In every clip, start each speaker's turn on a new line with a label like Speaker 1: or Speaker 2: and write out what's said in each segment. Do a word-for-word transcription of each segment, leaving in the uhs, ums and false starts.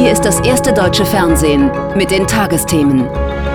Speaker 1: Hier ist das erste deutsche Fernsehen mit den Tagesthemen.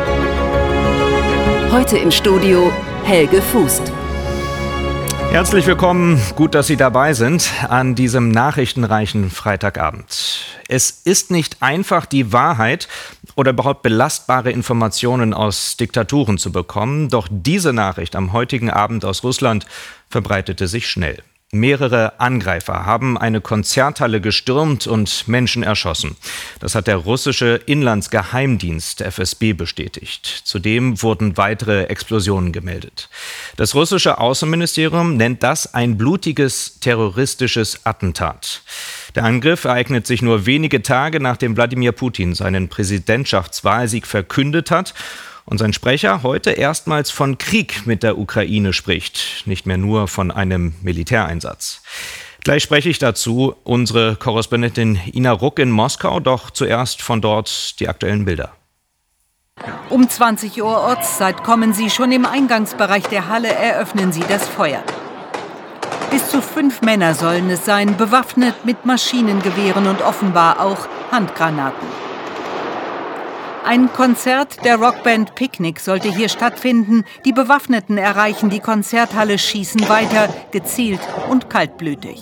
Speaker 1: Heute im Studio Helge Fußt.
Speaker 2: Herzlich willkommen, gut, dass Sie dabei sind an diesem nachrichtenreichen Freitagabend. Es ist nicht einfach, die Wahrheit oder überhaupt belastbare Informationen aus Diktaturen zu bekommen, doch diese Nachricht am heutigen Abend aus Russland verbreitete sich schnell. Mehrere Angreifer haben eine Konzerthalle gestürmt und Menschen erschossen. Das hat der russische Inlandsgeheimdienst F S B bestätigt. Zudem wurden weitere Explosionen gemeldet. Das russische Außenministerium nennt das ein blutiges terroristisches Attentat. Der Angriff ereignet sich nur wenige Tage, nachdem Wladimir Putin seinen Präsidentschaftswahlsieg verkündet hat und sein Sprecher heute erstmals von Krieg mit der Ukraine spricht, nicht mehr nur von einem Militäreinsatz. Gleich spreche ich dazu unsere Korrespondentin Ina Ruck in Moskau, doch zuerst von dort die aktuellen Bilder.
Speaker 3: Um zwanzig Uhr Ortszeit kommen sie, schon im Eingangsbereich der Halle eröffnen sie das Feuer. Bis zu fünf Männer sollen es sein, bewaffnet mit Maschinengewehren und offenbar auch Handgranaten. Ein Konzert der Rockband Picnic sollte hier stattfinden. Die Bewaffneten erreichen die Konzerthalle, schießen weiter, gezielt und kaltblütig.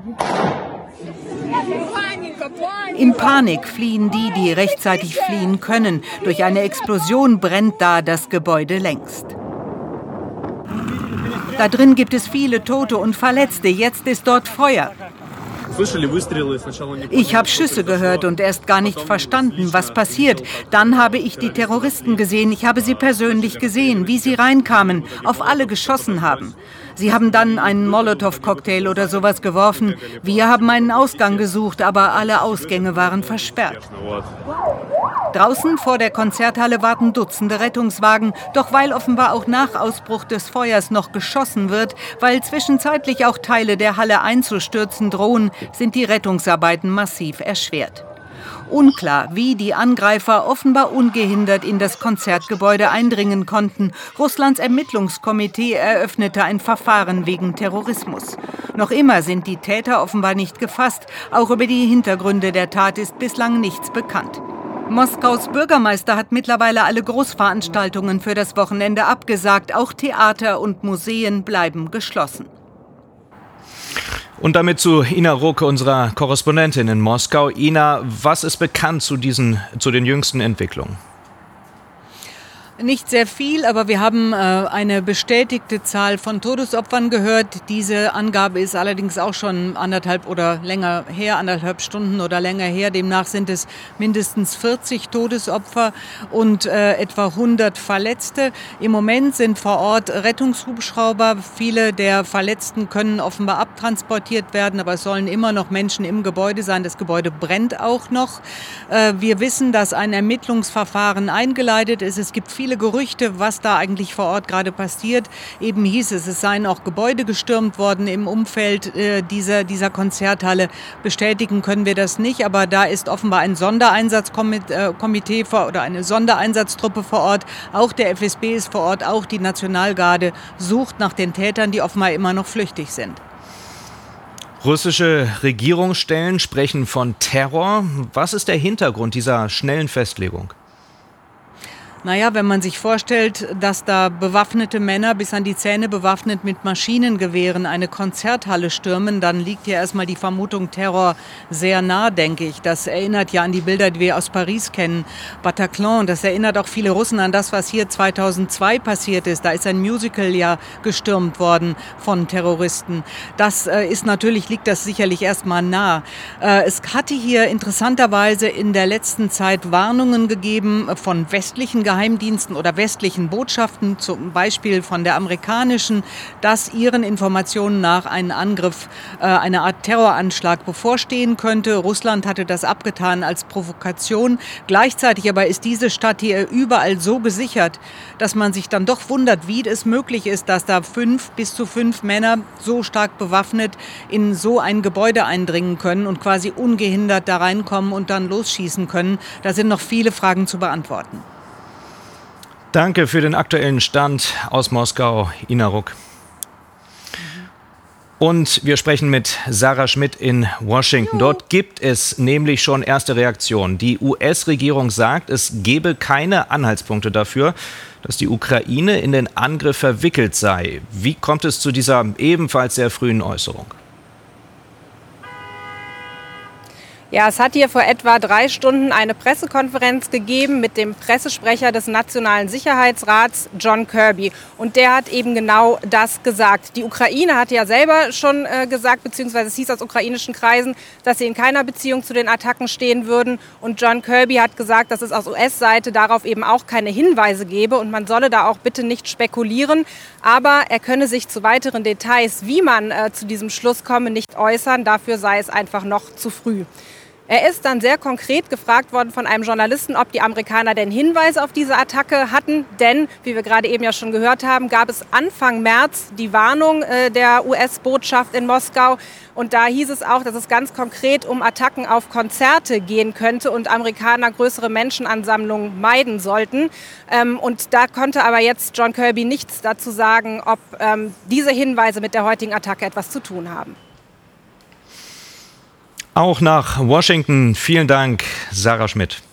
Speaker 3: In Panik fliehen die, die rechtzeitig fliehen können. Durch eine Explosion brennt da das Gebäude längst. Da drin gibt es viele Tote und Verletzte. Jetzt ist dort Feuer. Ich habe Schüsse gehört und erst gar nicht verstanden, was passiert. Dann habe ich die Terroristen gesehen. Ich habe sie persönlich gesehen, wie sie reinkamen, auf alle geschossen haben. Sie haben dann einen Molotow-Cocktail oder sowas geworfen. Wir haben einen Ausgang gesucht, aber alle Ausgänge waren versperrt. Draußen vor der Konzerthalle warten Dutzende Rettungswagen. Doch weil offenbar auch nach Ausbruch des Feuers noch geschossen wird, weil zwischenzeitlich auch Teile der Halle einzustürzen drohen, sind die Rettungsarbeiten massiv erschwert. Unklar, wie die Angreifer offenbar ungehindert in das Konzertgebäude eindringen konnten. Russlands Ermittlungskomitee eröffnete ein Verfahren wegen Terrorismus. Noch immer sind die Täter offenbar nicht gefasst. Auch über die Hintergründe der Tat ist bislang nichts bekannt. Moskaus Bürgermeister hat mittlerweile alle Großveranstaltungen für das Wochenende abgesagt. Auch Theater und Museen bleiben geschlossen.
Speaker 2: Und damit zu Ina Ruck, unserer Korrespondentin in Moskau. Ina, was ist bekannt zu diesen, zu den jüngsten Entwicklungen?
Speaker 3: Nicht sehr viel, aber wir haben äh, eine bestätigte Zahl von Todesopfern gehört. Diese Angabe ist allerdings auch schon anderthalb oder länger her, anderthalb Stunden oder länger her. Demnach sind es mindestens vierzig Todesopfer und äh, etwa hundert Verletzte. Im Moment sind vor Ort Rettungshubschrauber. Viele der Verletzten können offenbar abtransportiert werden, aber es sollen immer noch Menschen im Gebäude sein. Das Gebäude brennt auch noch. Äh, wir wissen, dass ein Ermittlungsverfahren eingeleitet ist. Es gibt viele Gerüchte, was da eigentlich vor Ort gerade passiert. Eben hieß es, es seien auch Gebäude gestürmt worden im Umfeld äh, dieser, dieser Konzerthalle. Bestätigen können wir das nicht, aber da ist offenbar ein Sondereinsatzkomitee vor, oder eine Sondereinsatztruppe vor Ort. Auch der F S B ist vor Ort, auch die Nationalgarde sucht nach den Tätern, die offenbar immer noch flüchtig sind.
Speaker 2: Russische Regierungsstellen sprechen von Terror. Was ist der Hintergrund dieser schnellen Festlegung?
Speaker 3: Naja, wenn man sich vorstellt, dass da bewaffnete Männer bis an die Zähne bewaffnet mit Maschinengewehren eine Konzerthalle stürmen, dann liegt ja erstmal die Vermutung Terror sehr nah, denke ich. Das erinnert ja an die Bilder, die wir aus Paris kennen, Bataclan. Das erinnert auch viele Russen an das, was hier zweitausendzwei passiert ist. Da ist ein Musical ja gestürmt worden von Terroristen. Das äh, ist natürlich, liegt das sicherlich erstmal nah. Äh, es hatte hier interessanterweise in der letzten Zeit Warnungen gegeben von westlichen Geheimdiensten oder westlichen Botschaften, zum Beispiel von der amerikanischen, dass ihren Informationen nach ein Angriff, äh, eine Art Terroranschlag bevorstehen könnte. Russland hatte das abgetan als Provokation. Gleichzeitig aber ist diese Stadt hier überall so gesichert, dass man sich dann doch wundert, wie es möglich ist, dass da fünf bis zu fünf Männer so stark bewaffnet in so ein Gebäude eindringen können und quasi ungehindert da reinkommen und dann losschießen können. Da sind noch viele Fragen zu beantworten.
Speaker 2: Danke für den aktuellen Stand aus Moskau, Ina Ruck. Und wir sprechen mit Sarah Schmidt in Washington. Dort gibt es nämlich schon erste Reaktionen. Die U S-Regierung sagt, es gebe keine Anhaltspunkte dafür, dass die Ukraine in den Angriff verwickelt sei. Wie kommt es zu dieser ebenfalls sehr frühen Äußerung?
Speaker 4: Ja, es hat hier vor etwa drei Stunden eine Pressekonferenz gegeben mit dem Pressesprecher des Nationalen Sicherheitsrats, John Kirby. Und der hat eben genau das gesagt. Die Ukraine hat ja selber schon äh, gesagt, beziehungsweise es hieß aus ukrainischen Kreisen, dass sie in keiner Beziehung zu den Attacken stehen würden. Und John Kirby hat gesagt, dass es aus U S-Seite darauf eben auch keine Hinweise gebe und man solle da auch bitte nicht spekulieren. Aber er könne sich zu weiteren Details, wie man äh, zu diesem Schluss komme, nicht äußern. Dafür sei es einfach noch zu früh. Er ist dann sehr konkret gefragt worden von einem Journalisten, ob die Amerikaner denn Hinweise auf diese Attacke hatten. Denn, wie wir gerade eben ja schon gehört haben, gab es Anfang März die Warnung äh, der U S-Botschaft in Moskau. Und da hieß es auch, dass es ganz konkret um Attacken auf Konzerte gehen könnte und Amerikaner größere Menschenansammlungen meiden sollten. Ähm, und da konnte aber jetzt John Kirby nichts dazu sagen, ob ähm, diese Hinweise mit der heutigen Attacke etwas zu tun haben.
Speaker 2: Auch nach Washington. Vielen Dank, Sarah Schmidt.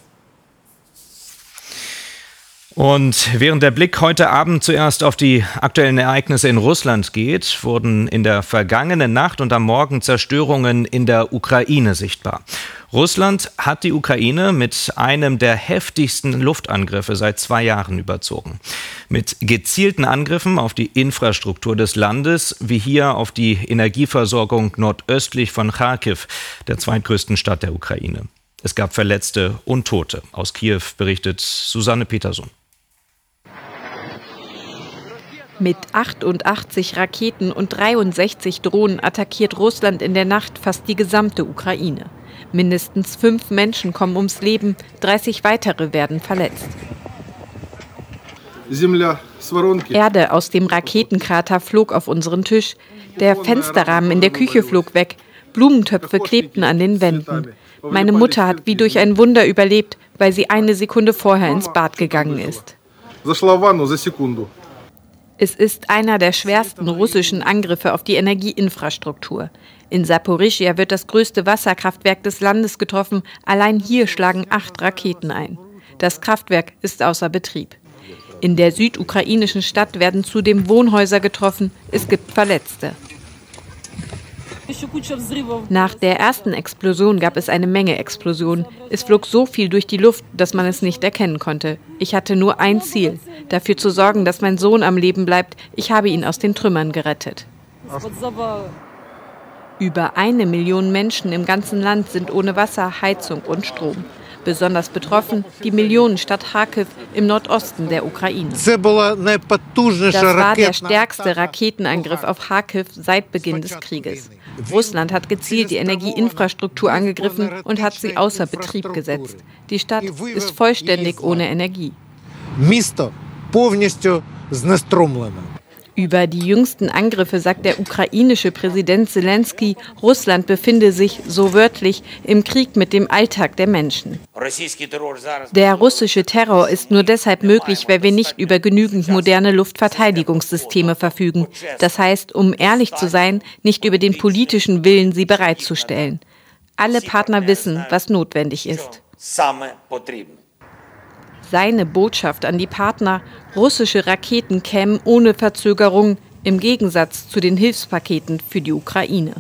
Speaker 2: Und während der Blick heute Abend zuerst auf die aktuellen Ereignisse in Russland geht, wurden in der vergangenen Nacht und am Morgen Zerstörungen in der Ukraine sichtbar. Russland hat die Ukraine mit einem der heftigsten Luftangriffe seit zwei Jahren überzogen. Mit gezielten Angriffen auf die Infrastruktur des Landes, wie hier auf die Energieversorgung nordöstlich von Charkiw, der zweitgrößten Stadt der Ukraine. Es gab Verletzte und Tote. Aus Kiew berichtet Susanne Peterson.
Speaker 5: Mit achtundachtzig Raketen und dreiundsechzig Drohnen attackiert Russland in der Nacht fast die gesamte Ukraine. Mindestens fünf Menschen kommen ums Leben, dreißig weitere werden verletzt. Erde aus dem Raketenkrater flog auf unseren Tisch. Der Fensterrahmen in der Küche flog weg. Blumentöpfe klebten an den Wänden. Meine Mutter hat wie durch ein Wunder überlebt, weil sie eine Sekunde vorher ins Bad gegangen ist. Es ist einer der schwersten russischen Angriffe auf die Energieinfrastruktur. In Saporischschja wird das größte Wasserkraftwerk des Landes getroffen. Allein hier schlagen acht Raketen ein. Das Kraftwerk ist außer Betrieb. In der südukrainischen Stadt werden zudem Wohnhäuser getroffen. Es gibt Verletzte. Nach der ersten Explosion gab es eine Menge Explosionen. Es flog so viel durch die Luft, dass man es nicht erkennen konnte. Ich hatte nur ein Ziel, dafür zu sorgen, dass mein Sohn am Leben bleibt. Ich habe ihn aus den Trümmern gerettet. Über eine Million Menschen im ganzen Land sind ohne Wasser, Heizung und Strom. Besonders betroffen die Millionenstadt Charkiw im Nordosten der Ukraine. Das war der stärkste Raketenangriff auf Charkiw seit Beginn des Krieges. Russland hat gezielt die Energieinfrastruktur angegriffen und hat sie außer Betrieb gesetzt. Die Stadt ist vollständig ohne Energie. Über die jüngsten Angriffe sagt der ukrainische Präsident Selenskyj, Russland befinde sich, so wörtlich, im Krieg mit dem Alltag der Menschen. Der russische Terror ist nur deshalb möglich, weil wir nicht über genügend moderne Luftverteidigungssysteme verfügen. Das heißt, um ehrlich zu sein, nicht über den politischen Willen, sie bereitzustellen. Alle Partner wissen, was notwendig ist. Seine Botschaft an die Partner, russische Raketen kämen ohne Verzögerung, im Gegensatz zu den Hilfspaketen für die Ukraine.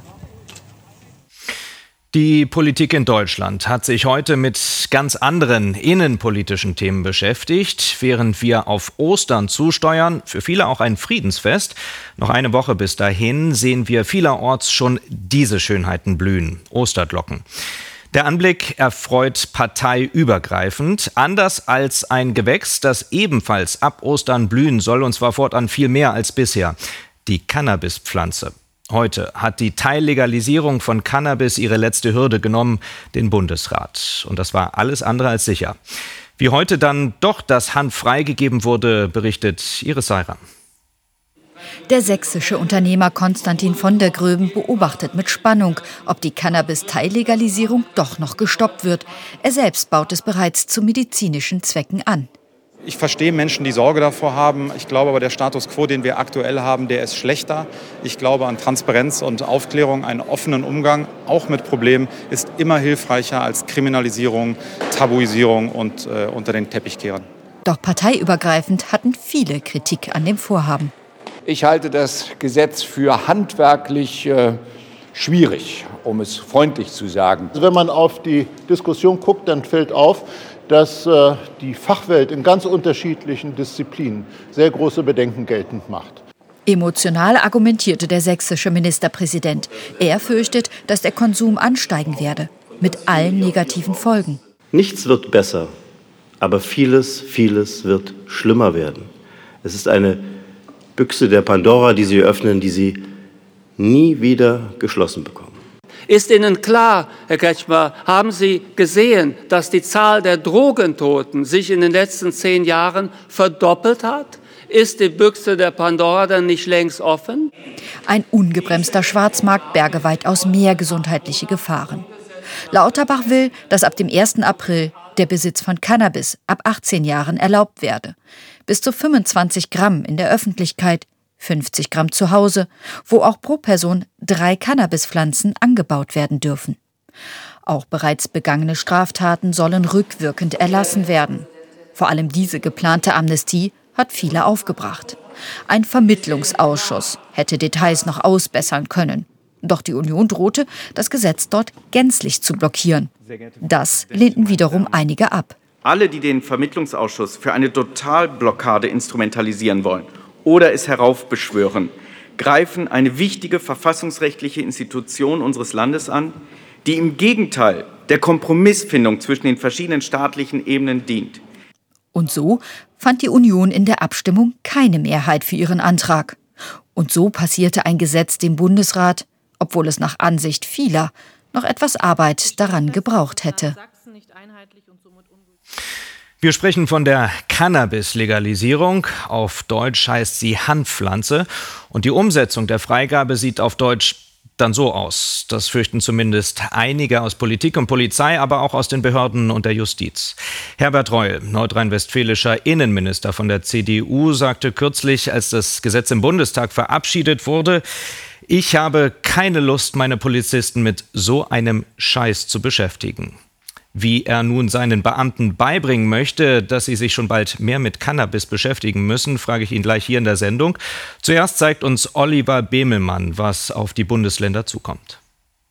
Speaker 2: Die Politik in Deutschland hat sich heute mit ganz anderen innenpolitischen Themen beschäftigt, während wir auf Ostern zusteuern, für viele auch ein Friedensfest. Noch eine Woche bis dahin sehen wir vielerorts schon diese Schönheiten blühen, Osterglocken. Der Anblick erfreut parteiübergreifend, anders als ein Gewächs, das ebenfalls ab Ostern blühen soll, und zwar fortan viel mehr als bisher, die Cannabispflanze. Heute hat die Teillegalisierung von Cannabis ihre letzte Hürde genommen, den Bundesrat. Und das war alles andere als sicher. Wie heute dann doch das Hanf freigegeben wurde, berichtet Iris Seirer.
Speaker 6: Der sächsische Unternehmer Konstantin von der Gröben beobachtet mit Spannung, ob die Cannabis-Teillegalisierung doch noch gestoppt wird. Er selbst baut es bereits zu medizinischen Zwecken an.
Speaker 7: Ich verstehe Menschen, die Sorge davor haben. Ich glaube aber, der Status quo, den wir aktuell haben, der ist schlechter. Ich glaube an Transparenz und Aufklärung, einen offenen Umgang, auch mit Problemen, ist immer hilfreicher als Kriminalisierung, Tabuisierung und äh, unter den Teppich kehren.
Speaker 6: Doch parteiübergreifend hatten viele Kritik an dem Vorhaben.
Speaker 8: Ich halte das Gesetz für handwerklich äh, schwierig, um es freundlich zu sagen.
Speaker 9: Wenn man auf die Diskussion guckt, dann fällt auf, dass äh, die Fachwelt in ganz unterschiedlichen Disziplinen sehr große Bedenken geltend macht.
Speaker 6: Emotional argumentierte der sächsische Ministerpräsident. Er fürchtet, dass der Konsum ansteigen werde, mit allen negativen Folgen.
Speaker 10: Nichts wird besser, aber vieles, vieles wird schlimmer werden. Es ist eine Büchse der Pandora, die Sie öffnen, die Sie nie wieder geschlossen bekommen.
Speaker 11: Ist Ihnen klar, Herr Kretschmer, haben Sie gesehen, dass die Zahl der Drogentoten sich in den letzten zehn Jahren verdoppelt hat? Ist die Büchse der Pandora dann nicht längst offen?
Speaker 6: Ein ungebremster Schwarzmarkt berge weitaus mehr gesundheitliche Gefahren. Lauterbach will, dass ab dem ersten April der Besitz von Cannabis ab achtzehn Jahren erlaubt werde. Bis zu fünfundzwanzig Gramm in der Öffentlichkeit, fünfzig Gramm zu Hause, wo auch pro Person drei Cannabispflanzen angebaut werden dürfen. Auch bereits begangene Straftaten sollen rückwirkend erlassen werden. Vor allem diese geplante Amnestie hat viele aufgebracht. Ein Vermittlungsausschuss hätte Details noch ausbessern können. Doch die Union drohte, das Gesetz dort gänzlich zu blockieren. Das lehnten wiederum einige ab.
Speaker 12: Alle, die den Vermittlungsausschuss für eine Totalblockade instrumentalisieren wollen oder es heraufbeschwören, greifen eine wichtige verfassungsrechtliche Institution unseres Landes an, die im Gegenteil der Kompromissfindung zwischen den verschiedenen staatlichen Ebenen dient.
Speaker 6: Und so fand die Union in der Abstimmung keine Mehrheit für ihren Antrag. Und so passierte ein Gesetz dem Bundesrat, obwohl es nach Ansicht vieler noch etwas Arbeit daran gebraucht hätte.
Speaker 2: Wir sprechen von der Cannabis-Legalisierung. Auf Deutsch heißt sie Hanfpflanze. Und die Umsetzung der Freigabe sieht auf Deutsch dann so aus. Das fürchten zumindest einige aus Politik und Polizei, aber auch aus den Behörden und der Justiz. Herbert Reul, nordrhein-westfälischer Innenminister von der C D U, sagte kürzlich, als das Gesetz im Bundestag verabschiedet wurde: Ich habe keine Lust, meine Polizisten mit so einem Scheiß zu beschäftigen. Wie er nun seinen Beamten beibringen möchte, dass sie sich schon bald mehr mit Cannabis beschäftigen müssen, frage ich ihn gleich hier in der Sendung. Zuerst zeigt uns Oliver Bemelmann, was auf die Bundesländer zukommt.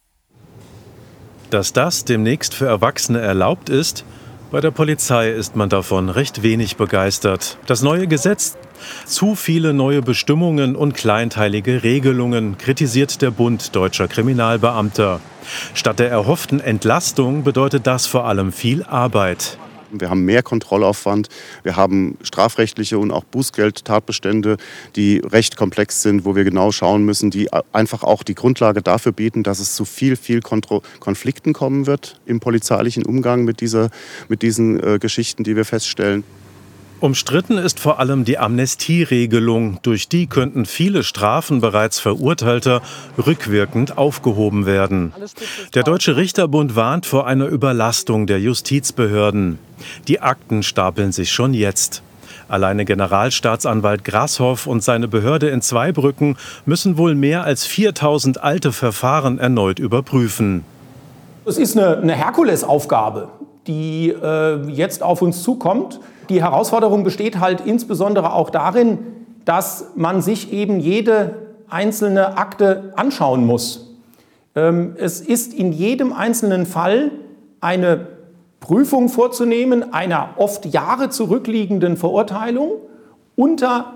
Speaker 13: Dass das demnächst für Erwachsene erlaubt ist, bei der Polizei ist man davon recht wenig begeistert. Das neue Gesetz, zu viele neue Bestimmungen und kleinteilige Regelungen, kritisiert der Bund Deutscher Kriminalbeamter. Statt der erhofften Entlastung bedeutet das vor allem viel Arbeit.
Speaker 14: Wir haben mehr Kontrollaufwand, wir haben strafrechtliche und auch Bußgeldtatbestände, die recht komplex sind, wo wir genau schauen müssen, die einfach auch die Grundlage dafür bieten, dass es zu viel, viel Kontro- Konflikten kommen wird im polizeilichen Umgang mit, dieser, mit diesen äh, Geschichten, die wir feststellen.
Speaker 13: Umstritten ist vor allem die Amnestieregelung. Durch die könnten viele Strafen bereits Verurteilter rückwirkend aufgehoben werden. Der Deutsche Richterbund warnt vor einer Überlastung der Justizbehörden. Die Akten stapeln sich schon jetzt. Alleine Generalstaatsanwalt Grasshoff und seine Behörde in Zweibrücken müssen wohl mehr als viertausend alte Verfahren erneut überprüfen.
Speaker 15: Es ist eine, eine Herkulesaufgabe, die äh, jetzt auf uns zukommt. Die Herausforderung besteht halt insbesondere auch darin, dass man sich eben jede einzelne Akte anschauen muss. Ähm, es ist in jedem einzelnen Fall eine Prüfung vorzunehmen einer oft Jahre zurückliegenden Verurteilung unter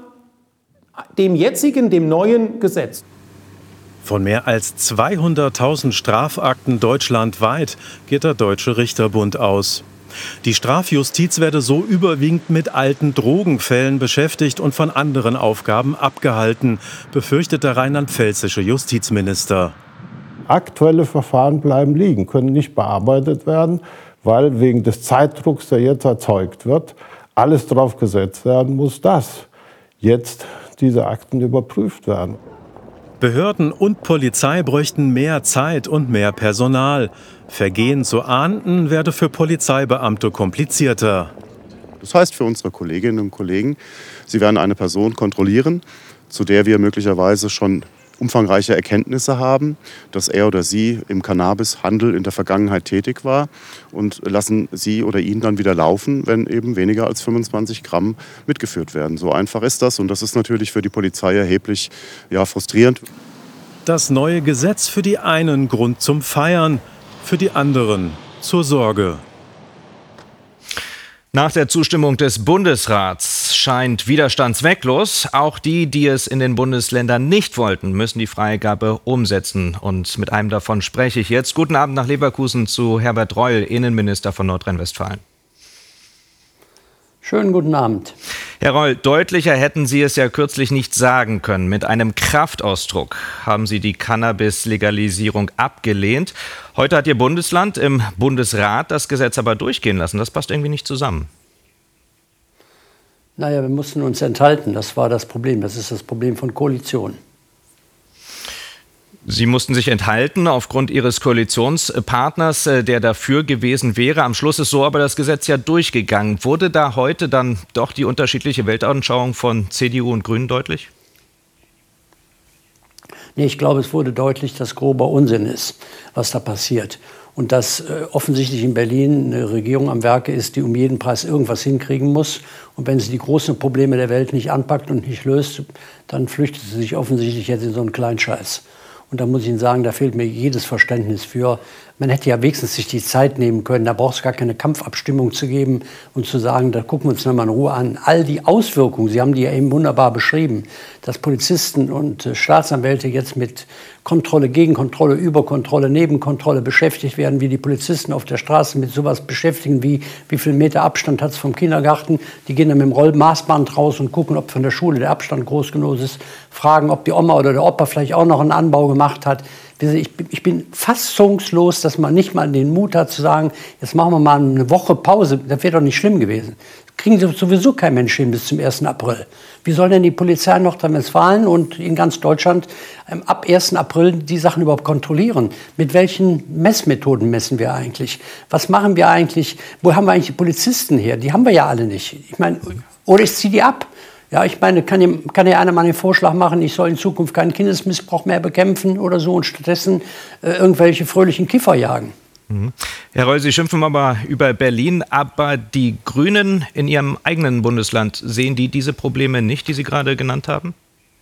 Speaker 15: dem jetzigen, dem neuen Gesetz.
Speaker 13: Von mehr als zweihunderttausend Strafakten deutschlandweit geht der Deutsche Richterbund aus. Die Strafjustiz werde so überwiegend mit alten Drogenfällen beschäftigt und von anderen Aufgaben abgehalten, befürchtet der rheinland-pfälzische Justizminister.
Speaker 9: Aktuelle Verfahren bleiben liegen, können nicht bearbeitet werden, weil wegen des Zeitdrucks, der jetzt erzeugt wird, alles drauf gesetzt werden muss, dass jetzt diese Akten überprüft werden.
Speaker 13: Behörden und Polizei bräuchten mehr Zeit und mehr Personal. Vergehen zu ahnden werde für Polizeibeamte komplizierter.
Speaker 14: Das heißt für unsere Kolleginnen und Kollegen, sie werden eine Person kontrollieren, zu der wir möglicherweise schon umfangreiche Erkenntnisse haben, dass er oder sie im Cannabishandel in der Vergangenheit tätig war und lassen sie oder ihn dann wieder laufen, wenn eben weniger als fünfundzwanzig Gramm mitgeführt werden. So einfach ist das und das ist natürlich für die Polizei erheblich ja, frustrierend.
Speaker 13: Das neue Gesetz für die einen Grund zum Feiern, für die anderen zur Sorge.
Speaker 2: Nach der Zustimmung des Bundesrats scheint Widerstand zwecklos. Auch die, die es in den Bundesländern nicht wollten, müssen die Freigabe umsetzen. Und mit einem davon spreche ich jetzt. Guten Abend nach Leverkusen zu Herbert Reul, Innenminister von Nordrhein-Westfalen.
Speaker 16: Schönen guten Abend.
Speaker 2: Herr Reul, deutlicher hätten Sie es ja kürzlich nicht sagen können. Mit einem Kraftausdruck haben Sie die Cannabis-Legalisierung abgelehnt. Heute hat Ihr Bundesland im Bundesrat das Gesetz aber durchgehen lassen. Das passt irgendwie nicht zusammen.
Speaker 16: Naja, wir mussten uns enthalten. Das war das Problem. Das ist das Problem von Koalition.
Speaker 2: Sie mussten sich enthalten aufgrund Ihres Koalitionspartners, der dafür gewesen wäre. Am Schluss ist so aber das Gesetz ja durchgegangen. Wurde da heute dann doch die unterschiedliche Weltanschauung von C D U und Grünen deutlich?
Speaker 16: Nee, ich glaube, es wurde deutlich, dass grober Unsinn ist, was da passiert. Und dass äh, offensichtlich in Berlin eine Regierung am Werke ist, die um jeden Preis irgendwas hinkriegen muss. Und wenn sie die großen Probleme der Welt nicht anpackt und nicht löst, dann flüchtet sie sich offensichtlich jetzt in so einen Kleinscheiß. Und da muss ich Ihnen sagen, da fehlt mir jedes Verständnis für. Man hätte ja wenigstens sich die Zeit nehmen können. Da braucht es gar keine Kampfabstimmung zu geben und zu sagen, da gucken wir uns nochmal in Ruhe an. All die Auswirkungen, Sie haben die ja eben wunderbar beschrieben, dass Polizisten und äh, Staatsanwälte jetzt mit Kontrolle, Gegenkontrolle, Überkontrolle, Nebenkontrolle beschäftigt werden, wie die Polizisten auf der Straße mit sowas beschäftigen, wie wie viel Meter Abstand hat es vom Kindergarten. Die gehen dann mit dem Rollmaßband raus und gucken, ob von der Schule der Abstand groß genug ist, fragen, ob die Oma oder der Opa vielleicht auch noch einen Anbau gemacht hat. Ich, ich bin fassungslos, dass man nicht mal den Mut hat zu sagen, jetzt machen wir mal eine Woche Pause. Das wäre doch nicht schlimm gewesen. Das kriegen sowieso kein Mensch hin bis zum ersten April. Wie soll denn die Polizei in Nordrhein-Westfalen und in ganz Deutschland ähm, ab ersten April die Sachen überhaupt kontrollieren? Mit welchen Messmethoden messen wir eigentlich? Was machen wir eigentlich? Wo haben wir eigentlich die Polizisten her? Die haben wir ja alle nicht. Ich meine, oder ich ziehe die ab. Ja, ich meine, kann ja, kann ja einer mal den Vorschlag machen, ich soll in Zukunft keinen Kindesmissbrauch mehr bekämpfen oder so und stattdessen äh, irgendwelche fröhlichen Kiffer jagen.
Speaker 2: Mhm. Herr Reul, Sie schimpfen aber über Berlin, aber die Grünen in Ihrem eigenen Bundesland, sehen die diese Probleme nicht, die Sie gerade genannt haben?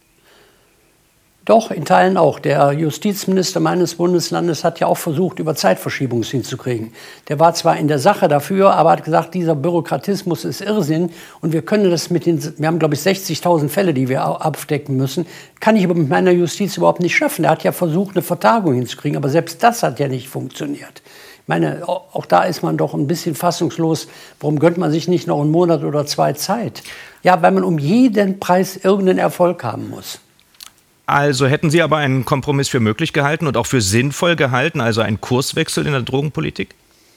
Speaker 16: Doch, in Teilen auch. Der Justizminister meines Bundeslandes hat ja auch versucht, über Zeitverschiebung hinzukriegen. Der war zwar in der Sache dafür, aber hat gesagt, dieser Bürokratismus ist Irrsinn und wir können das mit den, wir haben glaube ich sechzigtausend Fälle, die wir abdecken müssen, kann ich aber mit meiner Justiz überhaupt nicht schaffen. Er hat ja versucht, eine Vertagung hinzukriegen, aber selbst das hat ja nicht funktioniert. Ich meine, auch da ist man doch ein bisschen fassungslos. Warum gönnt man sich nicht noch einen Monat oder zwei Zeit? Ja, weil man um jeden Preis irgendeinen Erfolg haben muss.
Speaker 2: Also hätten Sie aber einen Kompromiss für möglich gehalten und auch für sinnvoll gehalten, also einen Kurswechsel in der Drogenpolitik?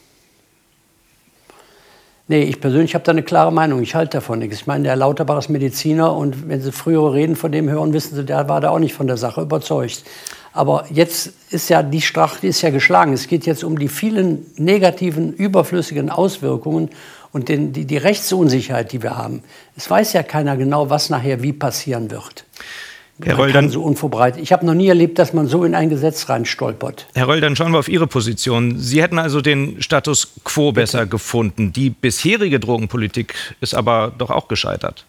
Speaker 16: Nee, ich persönlich habe da eine klare Meinung. Ich halte davon nichts. Ich meine, der Herr Lauterbach ist Mediziner und wenn Sie frühere Reden von dem hören, wissen Sie, der war da auch nicht von der Sache überzeugt. Aber jetzt ist ja die Strafe ist ja geschlagen. Es geht jetzt um die vielen negativen, überflüssigen Auswirkungen und den, die, die Rechtsunsicherheit, die wir haben. Es weiß ja keiner genau, was nachher wie passieren wird.
Speaker 2: Herr Reul, dann,
Speaker 16: so unvorbereitet. Ich habe noch nie erlebt, dass man so in ein Gesetz reinstolpert.
Speaker 2: Herr Reul, dann schauen wir auf Ihre Position. Sie hätten also den Status quo besser Bitte. gefunden. Die bisherige Drogenpolitik ist aber doch auch gescheitert.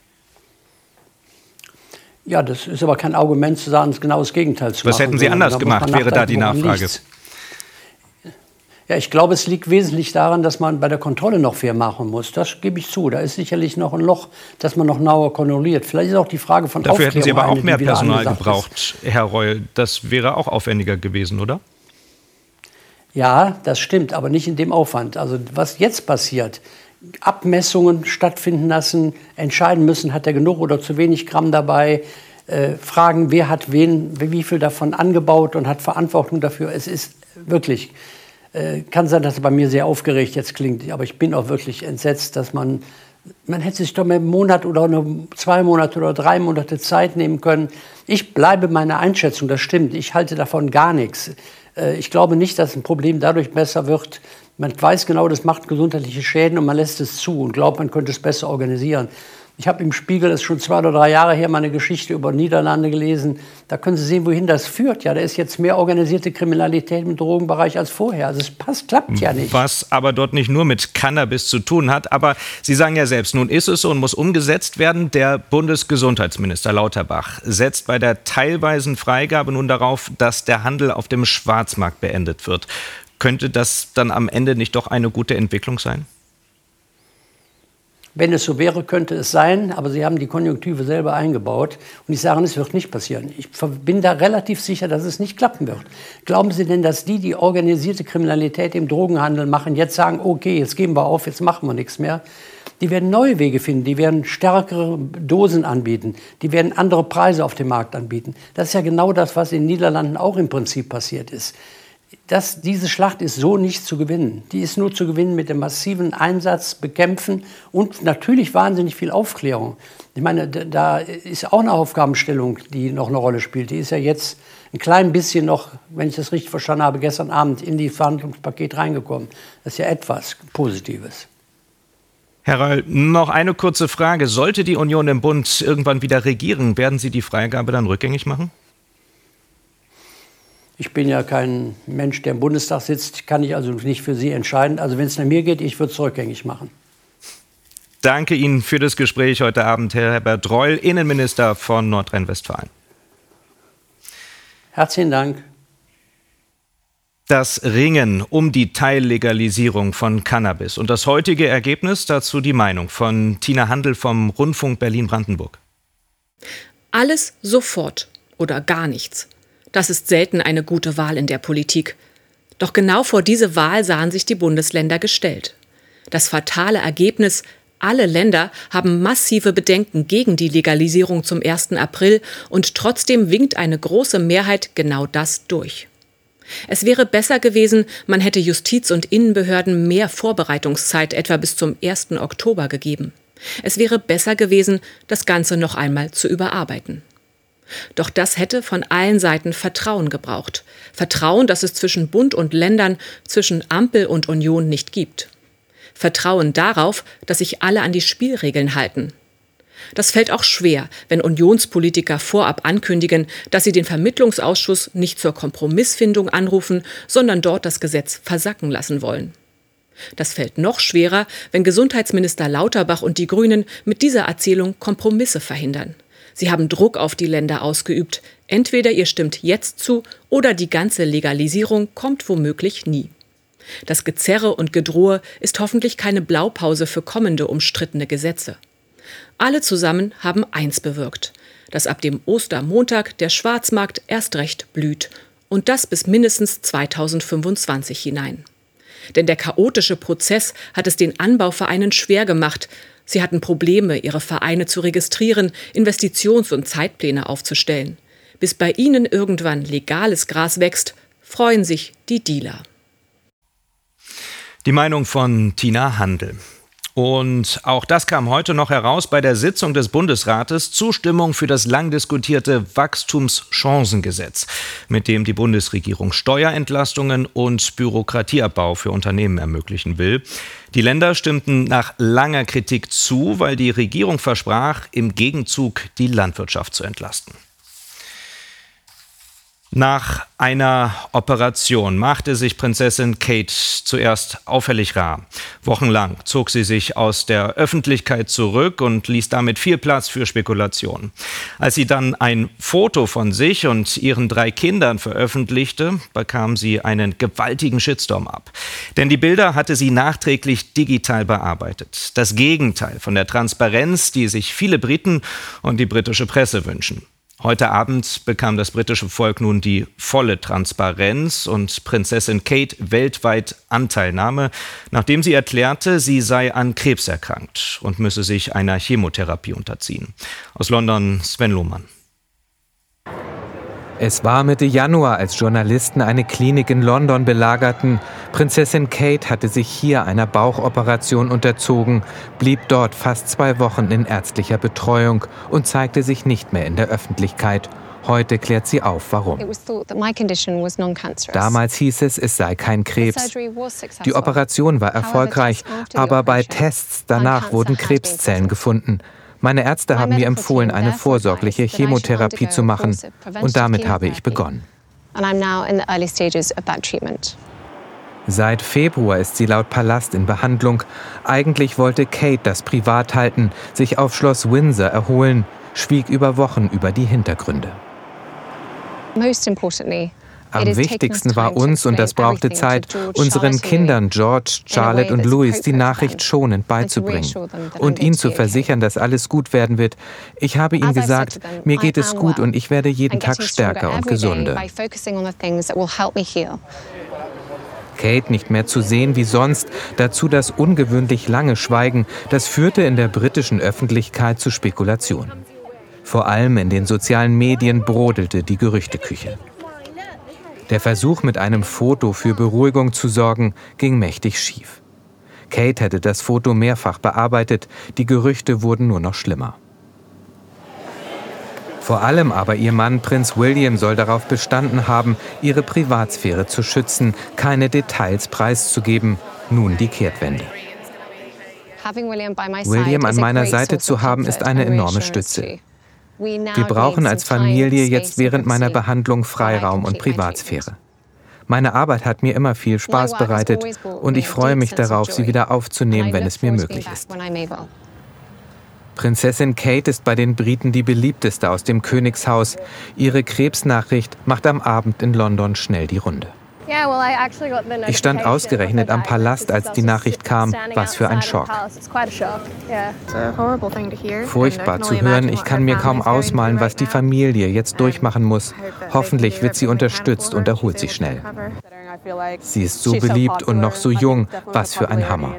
Speaker 16: Ja, das ist aber kein Argument zu sagen, genau das Gegenteil zu machen.
Speaker 2: Was hätten Sie anders gemacht, wäre da die Nachfrage.
Speaker 16: Ja, ich glaube, es liegt wesentlich daran, dass man bei der Kontrolle noch fair machen muss. Das gebe ich zu. Da ist sicherlich noch ein Loch, das man noch genauer kontrolliert. Vielleicht ist auch die Frage von
Speaker 2: Dafür
Speaker 16: Aufklärung.
Speaker 2: Hätten Sie aber auch
Speaker 16: eine,
Speaker 2: mehr Personal
Speaker 16: angesagt
Speaker 2: gebraucht,
Speaker 16: ist.
Speaker 2: Herr Reul. Das wäre auch aufwendiger gewesen, oder?
Speaker 16: Ja, das stimmt, aber nicht in dem Aufwand. Also was jetzt passiert, Abmessungen stattfinden lassen, entscheiden müssen, hat er genug oder zu wenig Gramm dabei, äh, fragen, wer hat wen, wie viel davon angebaut und hat Verantwortung dafür. Es ist wirklich... Kann sein, dass es bei mir sehr aufgeregt jetzt klingt, aber ich bin auch wirklich entsetzt, dass man, man hätte sich doch mal einen Monat oder eine, zwei Monate oder drei Monate Zeit nehmen können. Ich bleibe meiner Einschätzung, das stimmt, ich halte davon gar nichts. Ich glaube nicht, dass ein Problem dadurch besser wird, Man weiß genau, das macht gesundheitliche Schäden und man lässt es zu und glaubt, man könnte es besser organisieren. Ich habe im Spiegel, das ist schon zwei oder drei Jahre her, mal eine Geschichte über Niederlande gelesen. Da können Sie sehen, wohin das führt. Ja, da ist jetzt mehr organisierte Kriminalität im Drogenbereich als vorher. Also es passt, klappt ja nicht.
Speaker 2: Was aber dort nicht nur mit Cannabis zu tun hat. Aber Sie sagen ja selbst, nun ist es so und muss umgesetzt werden. Der Bundesgesundheitsminister Lauterbach setzt bei der teilweisen Freigabe nun darauf, dass der Handel auf dem Schwarzmarkt beendet wird. Könnte das dann am Ende nicht doch eine gute Entwicklung sein?
Speaker 16: Wenn es so wäre, könnte es sein, aber Sie haben die Konjunktive selber eingebaut. Und ich sage, es wird nicht passieren. Ich bin da relativ sicher, dass es nicht klappen wird. Glauben Sie denn, dass die, die organisierte Kriminalität im Drogenhandel machen, jetzt sagen, okay, jetzt geben wir auf, jetzt machen wir nichts mehr? Die werden neue Wege finden, die werden stärkere Dosen anbieten, die werden andere Preise auf dem Markt anbieten. Das ist ja genau das, was in den Niederlanden auch im Prinzip passiert ist. Das, diese Schlacht ist so nicht zu gewinnen. Die ist nur zu gewinnen mit dem massiven Einsatz, Bekämpfen und natürlich wahnsinnig viel Aufklärung. Ich meine, da ist auch eine Aufgabenstellung, die noch eine Rolle spielt. Die ist ja jetzt ein klein bisschen noch, wenn ich das richtig verstanden habe, gestern Abend in die Verhandlungspaket reingekommen. Das ist ja etwas Positives.
Speaker 2: Herr Reul, noch eine kurze Frage. Sollte die Union im Bund irgendwann wieder regieren, werden Sie die Freigabe dann rückgängig machen?
Speaker 16: Ich bin ja kein Mensch, der im Bundestag sitzt, kann ich also nicht für Sie entscheiden. Also wenn es nach mir geht, ich würde es rückgängig machen.
Speaker 2: Danke Ihnen für das Gespräch heute Abend, Herr Herbert Reul, Innenminister von Nordrhein-Westfalen.
Speaker 16: Herzlichen Dank.
Speaker 2: Das Ringen um die Teillegalisierung von Cannabis und das heutige Ergebnis, dazu die Meinung von Tina Handel vom Rundfunk Berlin-Brandenburg.
Speaker 17: Alles sofort oder gar nichts. Das ist selten eine gute Wahl in der Politik. Doch genau vor diese Wahl sahen sich die Bundesländer gestellt. Das fatale Ergebnis: alle Länder haben massive Bedenken gegen die Legalisierung zum ersten April und trotzdem winkt eine große Mehrheit genau das durch. Es wäre besser gewesen, man hätte Justiz- und Innenbehörden mehr Vorbereitungszeit, etwa bis zum ersten Oktober, gegeben. Es wäre besser gewesen, das Ganze noch einmal zu überarbeiten. Doch das hätte von allen Seiten Vertrauen gebraucht. Vertrauen, das es zwischen Bund und Ländern, zwischen Ampel und Union nicht gibt. Vertrauen darauf, dass sich alle an die Spielregeln halten. Das fällt auch schwer, wenn Unionspolitiker vorab ankündigen, dass sie den Vermittlungsausschuss nicht zur Kompromissfindung anrufen, sondern dort das Gesetz versacken lassen wollen. Das fällt noch schwerer, wenn Gesundheitsminister Lauterbach und die Grünen mit dieser Erzählung Kompromisse verhindern. Sie haben Druck auf die Länder ausgeübt. Entweder ihr stimmt jetzt zu oder die ganze Legalisierung kommt womöglich nie. Das Gezerre und Gedrohe ist hoffentlich keine Blaupause für kommende umstrittene Gesetze. Alle zusammen haben eins bewirkt: dass ab dem Ostermontag der Schwarzmarkt erst recht blüht. Und das bis mindestens zweitausendfünfundzwanzig hinein. Denn der chaotische Prozess hat es den Anbauvereinen schwer gemacht. Sie hatten Probleme, ihre Vereine zu registrieren, Investitions- und Zeitpläne aufzustellen. Bis bei ihnen irgendwann legales Gras wächst, freuen sich die Dealer.
Speaker 2: Die Meinung von Tina Handel. Und auch das kam heute noch heraus bei der Sitzung des Bundesrates: Zustimmung für das lang diskutierte Wachstumschancengesetz, mit dem die Bundesregierung Steuerentlastungen und Bürokratieabbau für Unternehmen ermöglichen will. Die Länder stimmten nach langer Kritik zu, weil die Regierung versprach, im Gegenzug die Landwirtschaft zu entlasten. Nach einer Operation machte sich Prinzessin Kate zuerst auffällig rar. Wochenlang zog sie sich aus der Öffentlichkeit zurück und ließ damit viel Platz für Spekulationen. Als sie dann ein Foto von sich und ihren drei Kindern veröffentlichte, bekam sie einen gewaltigen Shitstorm ab. Denn die Bilder hatte sie nachträglich digital bearbeitet. Das Gegenteil von der Transparenz, die sich viele Briten und die britische Presse wünschen. Heute Abend bekam das britische Volk nun die volle Transparenz und Prinzessin Kate weltweit Anteilnahme, nachdem sie erklärte, sie sei an Krebs erkrankt und müsse sich einer Chemotherapie unterziehen. Aus London Sven Lohmann.
Speaker 18: Es war Mitte Januar, als Journalisten eine Klinik in London belagerten. Prinzessin Kate hatte sich hier einer Bauchoperation unterzogen, blieb dort fast zwei Wochen in ärztlicher Betreuung und zeigte sich nicht mehr in der Öffentlichkeit. Heute klärt sie auf, warum. Damals hieß es, es sei kein Krebs. Die Operation war erfolgreich, aber bei Tests danach wurden Krebszellen gefunden. Meine Ärzte haben mir empfohlen, eine vorsorgliche Chemotherapie zu machen. Und damit habe ich begonnen. Seit Februar ist sie laut Palast in Behandlung. Eigentlich wollte Kate das privat halten, sich auf Schloss Windsor erholen, schwieg über Wochen über die Hintergründe. Am wichtigsten war uns, und das brauchte Zeit, unseren Kindern George, Charlotte und Louis die Nachricht schonend beizubringen und ihnen zu versichern, dass alles gut werden wird. Ich habe ihnen gesagt, mir geht es gut und ich werde jeden Tag stärker und gesunder. Kate nicht mehr zu sehen wie sonst, dazu das ungewöhnlich lange Schweigen, das führte in der britischen Öffentlichkeit zu Spekulationen. Vor allem in den sozialen Medien brodelte die Gerüchteküche. Der Versuch, mit einem Foto für Beruhigung zu sorgen, ging mächtig schief. Kate hatte das Foto mehrfach bearbeitet, die Gerüchte wurden nur noch schlimmer. Vor allem aber ihr Mann Prinz William soll darauf bestanden haben, ihre Privatsphäre zu schützen, keine Details preiszugeben. Nun die Kehrtwende. William an meiner Seite zu haben, ist eine enorme Stütze. Wir brauchen als Familie jetzt während meiner Behandlung Freiraum und Privatsphäre. Meine Arbeit hat mir immer viel Spaß bereitet und ich freue mich darauf, sie wieder aufzunehmen, wenn es mir möglich ist. Prinzessin Kate ist bei den Briten die beliebteste aus dem Königshaus. Ihre Krebsnachricht macht am Abend in London schnell die Runde. Ich stand ausgerechnet am Palast, als die Nachricht kam. Was für ein Schock. Furchtbar zu hören, ich kann mir kaum ausmalen, was die Familie jetzt durchmachen muss. Hoffentlich wird sie unterstützt und erholt sich schnell. Sie ist so beliebt und noch so jung. Was für ein Hammer.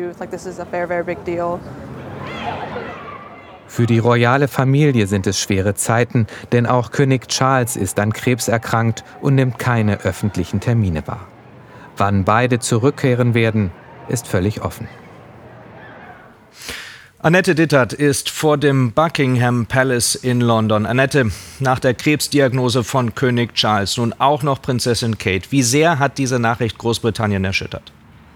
Speaker 18: Für die royale Familie sind es schwere Zeiten, denn auch König Charles ist an Krebs erkrankt und nimmt keine öffentlichen Termine wahr. Wann beide zurückkehren werden, ist völlig offen.
Speaker 2: Annette Dittert ist vor dem Buckingham Palace in London. Annette, nach der Krebsdiagnose von König Charles, nun auch noch Prinzessin Kate. Wie sehr hat diese Nachricht Großbritannien erschüttert?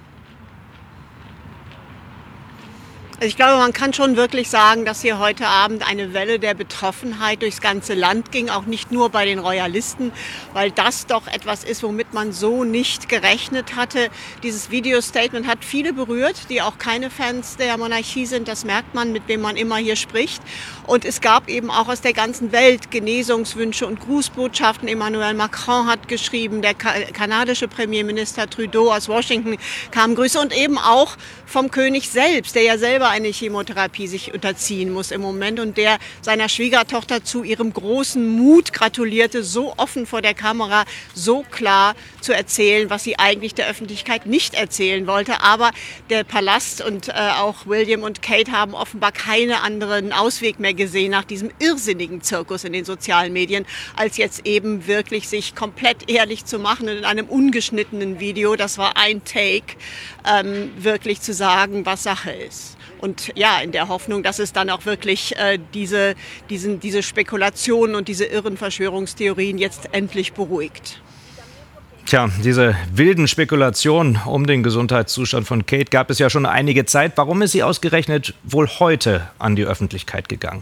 Speaker 19: Ich glaube, man kann schon wirklich sagen, dass hier heute Abend eine Welle der Betroffenheit durchs ganze Land ging, auch nicht nur bei den Royalisten, weil das doch etwas ist, womit man so nicht gerechnet hatte. Dieses Video-Statement hat viele berührt, die auch keine Fans der Monarchie sind. Das merkt man, mit wem man immer hier spricht. Und es gab eben auch aus der ganzen Welt Genesungswünsche und Grußbotschaften. Emmanuel Macron hat geschrieben, der kanadische Premierminister Trudeau aus Washington kam Grüße und eben auch vom König selbst, der ja selber eine Chemotherapie sich unterziehen muss im Moment und der seiner Schwiegertochter zu ihrem großen Mut gratulierte, so offen vor der Kamera, so klar zu erzählen, was sie eigentlich der Öffentlichkeit nicht erzählen wollte. Aber der Palast und äh, auch William und Kate haben offenbar keinen anderen Ausweg mehr gesehen nach diesem irrsinnigen Zirkus in den sozialen Medien, als jetzt eben wirklich sich komplett ehrlich zu machen und in einem ungeschnittenen Video, das war ein Take, ähm, wirklich zu sagen, was Sache ist. Und ja, in der Hoffnung, dass es dann auch wirklich äh, diese, diesen, diese Spekulationen und diese irren Verschwörungstheorien jetzt endlich beruhigt.
Speaker 2: Tja, diese wilden Spekulationen um den Gesundheitszustand von Kate gab es ja schon einige Zeit. Warum ist sie ausgerechnet wohl heute an die Öffentlichkeit gegangen?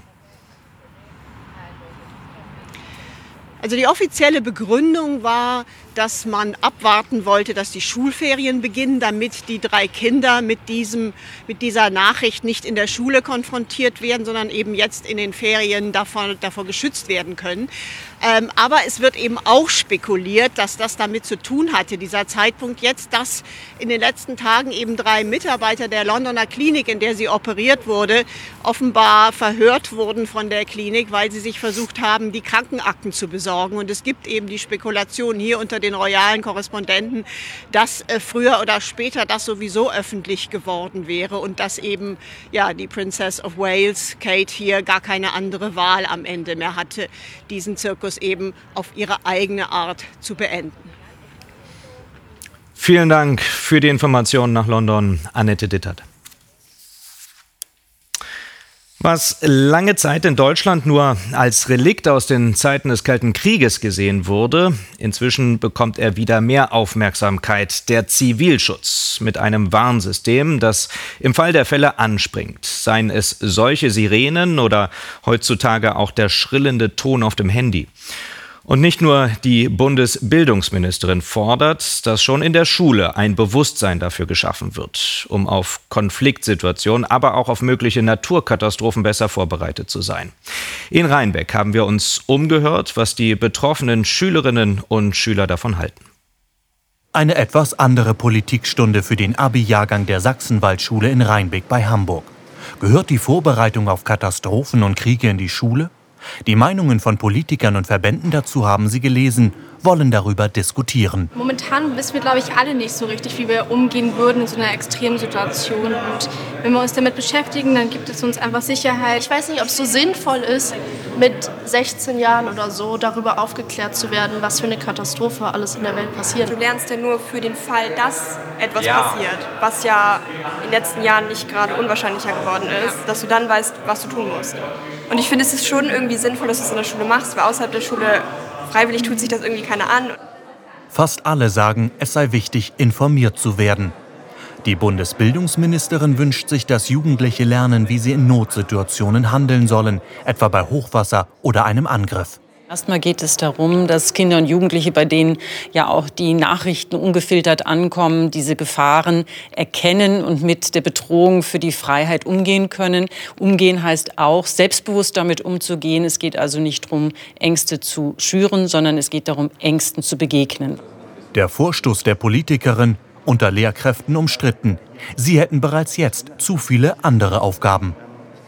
Speaker 19: Also die offizielle Begründung war, dass man abwarten wollte, dass die Schulferien beginnen, damit die drei Kinder mit diesem, mit dieser Nachricht nicht in der Schule konfrontiert werden, sondern eben jetzt in den Ferien davor, davor geschützt werden können. Ähm, aber es wird eben auch spekuliert, dass das damit zu tun hatte, dieser Zeitpunkt jetzt, dass in den letzten Tagen eben drei Mitarbeiter der Londoner Klinik, in der sie operiert wurde, offenbar verhört wurden von der Klinik, weil sie sich versucht haben, die Krankenakten zu besorgen. Und es gibt eben die Spekulation hier unter den royalen Korrespondenten, dass äh, früher oder später das sowieso öffentlich geworden wäre und dass eben ja die Princess of Wales, Kate, hier gar keine andere Wahl am Ende mehr hatte, diesen Zirkus eben auf ihre eigene Art zu beenden.
Speaker 2: Vielen Dank für die Informationen nach London, Annette Dittert. Was lange Zeit in Deutschland nur als Relikt aus den Zeiten des Kalten Krieges gesehen wurde, inzwischen bekommt er wieder mehr Aufmerksamkeit. Der Zivilschutz mit einem Warnsystem, das im Fall der Fälle anspringt. Seien es solche Sirenen oder heutzutage auch der schrillende Ton auf dem Handy. Und nicht nur die Bundesbildungsministerin fordert, dass schon in der Schule ein Bewusstsein dafür geschaffen wird, um auf Konfliktsituationen, aber auch auf mögliche Naturkatastrophen besser vorbereitet zu sein. In Rheinbeck haben wir uns umgehört, was die betroffenen Schülerinnen und Schüler davon halten.
Speaker 20: Eine etwas andere Politikstunde für den Abi-Jahrgang der Sachsenwaldschule in Rheinbeck bei Hamburg. Gehört die Vorbereitung auf Katastrophen und Kriege in die Schule? Die Meinungen von Politikern und Verbänden dazu haben Sie gelesen, wollen darüber diskutieren.
Speaker 21: Momentan wissen wir, glaube ich, alle nicht so richtig, wie wir umgehen würden in so einer extremen Situation. Und wenn wir uns damit beschäftigen, dann gibt es uns einfach Sicherheit.
Speaker 22: Ich weiß nicht, ob es so sinnvoll ist, mit sechzehn Jahren oder so darüber aufgeklärt zu werden, was für eine Katastrophe alles in der Welt passiert.
Speaker 23: Du lernst ja nur für den Fall, dass etwas
Speaker 22: Ja.
Speaker 23: passiert, was ja in den letzten Jahren nicht gerade unwahrscheinlicher geworden ist, dass du dann weißt, was du tun musst. Und ich finde, es ist schon irgendwie sinnvoll, dass du es in der Schule machst, weil außerhalb der Schule freiwillig tut sich das irgendwie keiner an.
Speaker 20: Fast alle sagen, es sei wichtig, informiert zu werden. Die Bundesbildungsministerin wünscht sich, dass Jugendliche lernen, wie sie in Notsituationen handeln sollen, etwa bei Hochwasser oder einem Angriff.
Speaker 24: Erstmal geht es darum, dass Kinder und Jugendliche, bei denen ja auch die Nachrichten ungefiltert ankommen, diese Gefahren erkennen und mit der Bedrohung für die Freiheit umgehen können. Umgehen heißt auch, selbstbewusst damit umzugehen. Es geht also nicht darum, Ängste zu schüren, sondern es geht darum, Ängsten zu begegnen.
Speaker 20: Der Vorstoß der Politikerin unter Lehrkräften umstritten. Sie hätten bereits jetzt zu viele andere Aufgaben.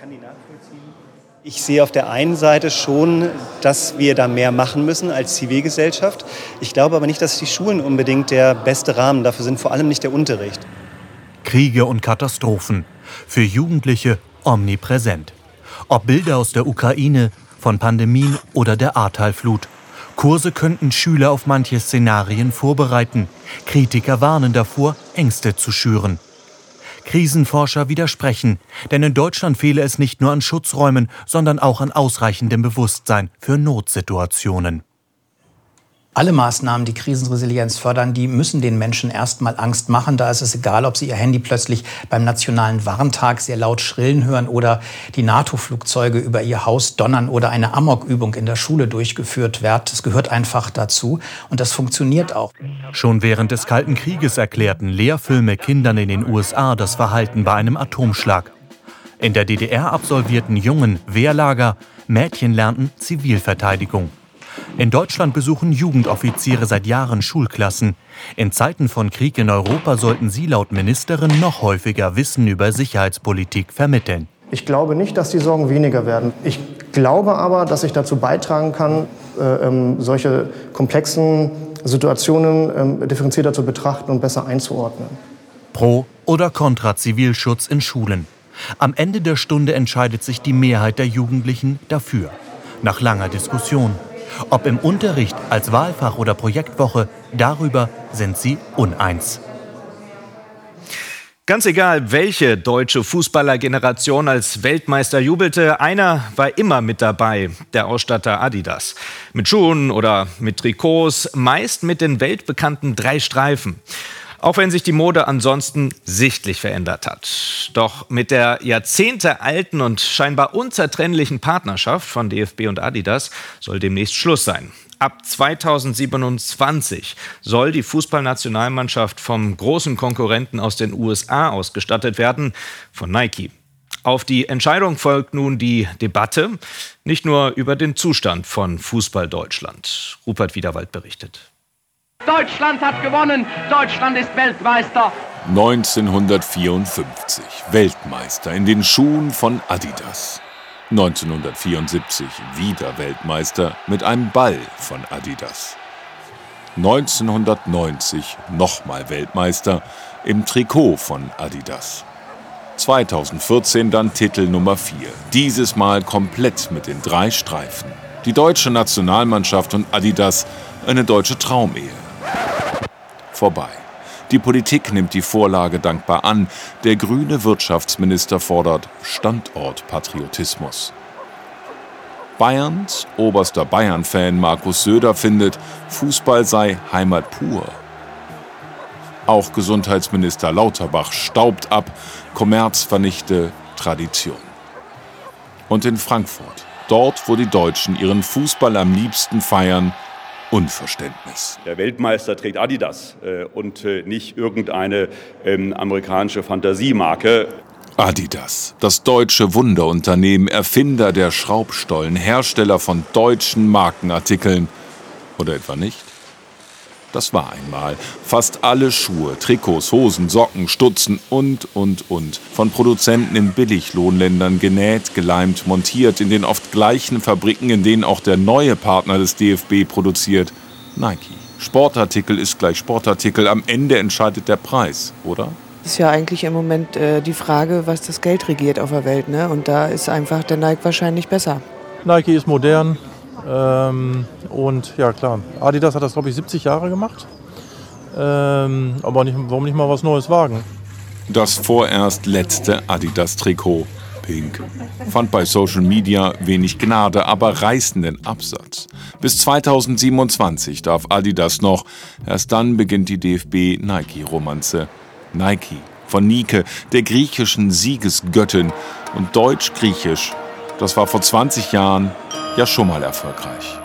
Speaker 25: Ich sehe auf der einen Seite schon, dass wir da mehr machen müssen als Zivilgesellschaft. Ich glaube aber nicht, dass die Schulen unbedingt der beste Rahmen dafür sind, vor allem nicht der Unterricht.
Speaker 20: Kriege und Katastrophen. Für Jugendliche omnipräsent. Ob Bilder aus der Ukraine, von Pandemien oder der Ahrtalflut. Kurse könnten Schüler auf manche Szenarien vorbereiten. Kritiker warnen davor, Ängste zu schüren. Krisenforscher widersprechen, denn in Deutschland fehle es nicht nur an Schutzräumen, sondern auch an ausreichendem Bewusstsein für Notsituationen.
Speaker 26: Alle Maßnahmen, die Krisenresilienz fördern, die müssen den Menschen erstmal Angst machen. Da ist es egal, ob sie ihr Handy plötzlich beim nationalen Warntag sehr laut schrillen hören oder die NATO-Flugzeuge über ihr Haus donnern oder eine Amokübung in der Schule durchgeführt wird. Das gehört einfach dazu und das funktioniert auch.
Speaker 20: Schon während des Kalten Krieges erklärten Lehrfilme Kindern in den U S A das Verhalten bei einem Atomschlag. In der D D R absolvierten Jungen Wehrlager, Mädchen lernten Zivilverteidigung. In Deutschland besuchen Jugendoffiziere seit Jahren Schulklassen. In Zeiten von Krieg in Europa sollten sie laut Ministerin noch häufiger Wissen über Sicherheitspolitik vermitteln.
Speaker 27: Ich glaube nicht, dass die Sorgen weniger werden. Ich glaube aber, dass ich dazu beitragen kann, äh, ähm, solche komplexen Situationen äh, differenzierter zu betrachten und besser einzuordnen.
Speaker 20: Pro oder Contra Zivilschutz in Schulen. Am Ende der Stunde entscheidet sich die Mehrheit der Jugendlichen dafür. Nach langer Diskussion. Ob im Unterricht, als Wahlfach oder Projektwoche, darüber sind sie uneins.
Speaker 2: Ganz egal, welche deutsche Fußballergeneration als Weltmeister jubelte, einer war immer mit dabei, der Ausstatter Adidas. Mit Schuhen oder mit Trikots, meist mit den weltbekannten drei Streifen. Auch wenn sich die Mode ansonsten sichtlich verändert hat. Doch mit der jahrzehntealten und scheinbar unzertrennlichen Partnerschaft von D F B und Adidas soll demnächst Schluss sein. Ab zweitausendsiebenundzwanzig soll die Fußballnationalmannschaft vom großen Konkurrenten aus den U S A ausgestattet werden, von Nike. Auf die Entscheidung folgt nun die Debatte, nicht nur über den Zustand von Fußball Deutschland. Rupert Wiederwald berichtet.
Speaker 28: Deutschland hat gewonnen, Deutschland ist Weltmeister.
Speaker 29: neunzehnhundertvierundfünfzig, Weltmeister in den Schuhen von Adidas. neunzehnhundertvierundsiebzig, wieder Weltmeister mit einem Ball von Adidas. neunzehnhundertneunzig nochmal Weltmeister im Trikot von Adidas. zweitausendvierzehn dann Titel Nummer vier, dieses Mal komplett mit den drei Streifen. Die deutsche Nationalmannschaft und Adidas, eine deutsche Traumehe. Vorbei. Die Politik nimmt die Vorlage dankbar an. Der grüne Wirtschaftsminister fordert Standortpatriotismus. Bayerns oberster Bayern-Fan Markus Söder findet, Fußball sei Heimat pur. Auch Gesundheitsminister Lauterbach staubt ab, Kommerz vernichte Tradition. Und in Frankfurt, dort, wo die Deutschen ihren Fußball am liebsten feiern, Unverständnis.
Speaker 1: Der Weltmeister trägt Adidas äh, und äh, nicht irgendeine ähm, amerikanische Fantasiemarke.
Speaker 29: Adidas, das deutsche Wunderunternehmen, Erfinder der Schraubstollen, Hersteller von deutschen Markenartikeln. Oder etwa nicht? Das war einmal. Fast alle Schuhe, Trikots, Hosen, Socken, Stutzen und, und, und. Von Produzenten in Billiglohnländern genäht, geleimt, montiert, in den oft gleichen Fabriken, in denen auch der neue Partner des D F B produziert, Nike. Sportartikel ist gleich Sportartikel, am Ende entscheidet der Preis, oder?
Speaker 3: Das ist ja eigentlich im Moment äh, die Frage, was das Geld regiert auf der Welt, ne? Und da ist einfach der Nike wahrscheinlich besser.
Speaker 4: Nike ist modern. Ähm, und ja klar, Adidas hat das glaube ich siebzig Jahre gemacht, ähm, aber nicht, warum nicht mal was Neues wagen?
Speaker 29: Das vorerst letzte Adidas-Trikot, pink, fand bei Social Media wenig Gnade, aber reißenden Absatz. Bis zweitausendsiebenundzwanzig darf Adidas noch, erst dann beginnt die D F B-Nike-Romanze. Nike von Nike, der griechischen Siegesgöttin, und deutsch-griechisch, das war vor zwanzig Jahren ja schon mal erfolgreich.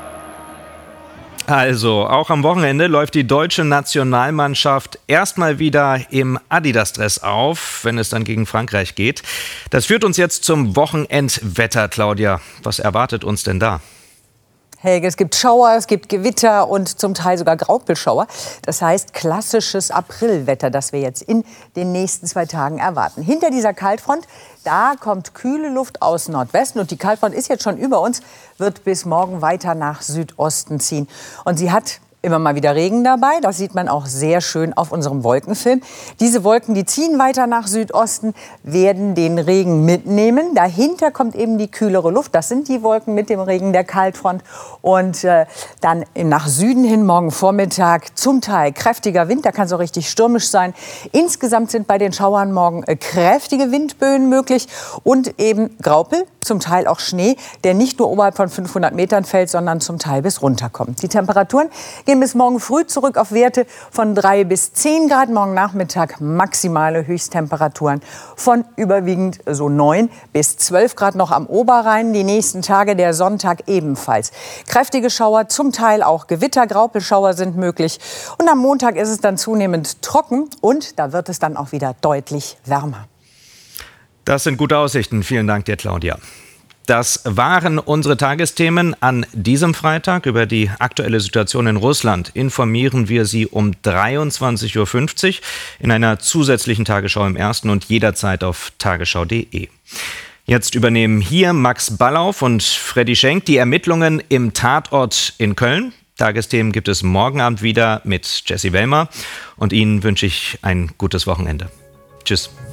Speaker 2: Also, auch am Wochenende läuft die deutsche Nationalmannschaft erstmal wieder im Adidas-Dress auf, wenn es dann gegen Frankreich geht. Das führt uns jetzt zum Wochenendwetter, Claudia. Was erwartet uns denn da?
Speaker 5: Helge, es gibt Schauer, es gibt Gewitter und zum Teil sogar Graupelschauer. Das heißt klassisches Aprilwetter, das wir jetzt in den nächsten zwei Tagen erwarten. Hinter dieser Kaltfront, da kommt kühle Luft aus Nordwesten und die Kaltfront ist jetzt schon über uns, wird bis morgen weiter nach Südosten ziehen. Und sie hat immer mal wieder Regen dabei, das sieht man auch sehr schön auf unserem Wolkenfilm. Diese Wolken, die ziehen weiter nach Südosten, werden den Regen mitnehmen. Dahinter kommt eben die kühlere Luft, das sind die Wolken mit dem Regen der Kaltfront. Und äh, dann nach Süden hin morgen Vormittag zum Teil kräftiger Wind, da kann es auch richtig stürmisch sein. Insgesamt sind bei den Schauern morgen äh, kräftige Windböen möglich und eben Graupel, zum Teil auch Schnee, der nicht nur oberhalb von fünfhundert Metern fällt, sondern zum Teil bis runterkommt. Die Temperaturen gehen bis morgen früh zurück auf Werte von drei bis zehn Grad. Morgen Nachmittag maximale Höchsttemperaturen von überwiegend so neun bis zwölf Grad noch am Oberrhein. Die nächsten Tage, der Sonntag ebenfalls. Kräftige Schauer, zum Teil auch Gewitter, Graupelschauer sind möglich. Und am Montag ist es dann zunehmend trocken und da wird es dann auch wieder deutlich wärmer.
Speaker 2: Das sind gute Aussichten. Vielen Dank dir, Claudia. Das waren unsere Tagesthemen an diesem Freitag. Über die aktuelle Situation in Russland informieren wir Sie um dreiundzwanzig Uhr fünfzig in einer zusätzlichen Tagesschau im Ersten und jederzeit auf tagesschau punkt de. Jetzt übernehmen hier Max Ballauf und Freddy Schenk die Ermittlungen im Tatort in Köln. Tagesthemen gibt es morgen Abend wieder mit Jessie Wellmer. Und Ihnen wünsche ich ein gutes Wochenende. Tschüss.